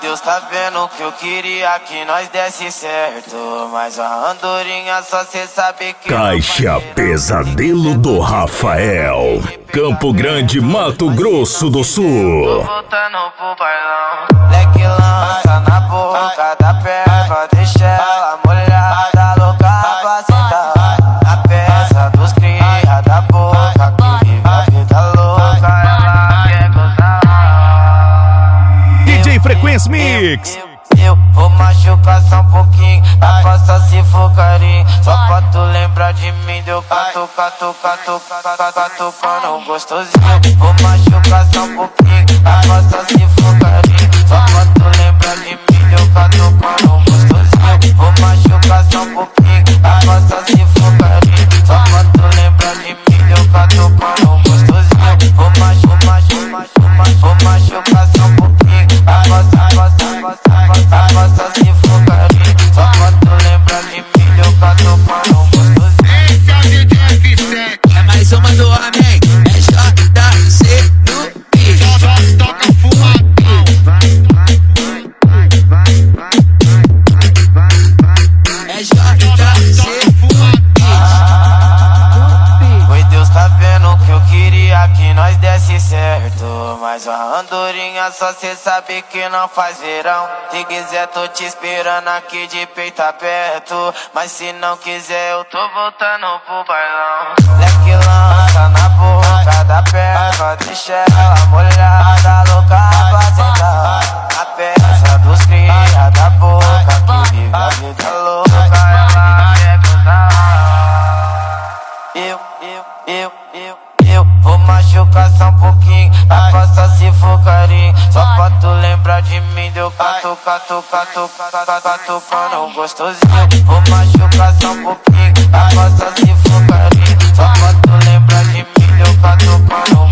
Deus tá vendo que eu queria que nós desse certo, mas a andorinha só cê sabe que Caixa Pesadelo do Rafael, Campo Grande, Mato Grosso do Sul. tô voltando pro bailão. Leque lança na boca da perna, deixa ela molhada, louca pra sentar. Na peça dos cria da boca, que vive a vida louca, ela quer gozar. DJ Frequência Mix. Eu vou machucar só um pouquinho, a passa se for carinho. Só pra tu lembrar de mim, deu catucando gostosinho. Vou machucar só um pouquinho, a passa se for carinho. Só pra tu lembrar de mim, deu catucando gostosinho. Vou machucar só um pouquinho, a passa se for carinho. Só pra tu lembrar de mim, deu catucando gostosinho. Vou machucar só um pouquinho, a passa se for carinho. Só pra tu lembrar de mim, deu catucando gostosinho. Esse é o DJ F7. É mais uma do homem, é JC no beat. Só toca fumadão. É JC no beat. Oi, Deus tá vendo que eu queria que nós desse certo, mas a andorinha só cê sabe que não faz verão. Se quiser tô te esperando aqui de peito aberto, mas se não quiser eu tô voltando pro bailão. Leque lança na boca da perna, deixa ela molhada, louca pra sentar. Na peça dos cria da boca, que vive a vida louca, ela quer gozar. Eu vou machucar só um pouquinho, a passa se for carinho. Só pra tu lembrar de mim, deu catucando gostosinho. Vou machucar só um pouquinho, a passa se for carinho. Só pra tu lembrar de mim, deu catucando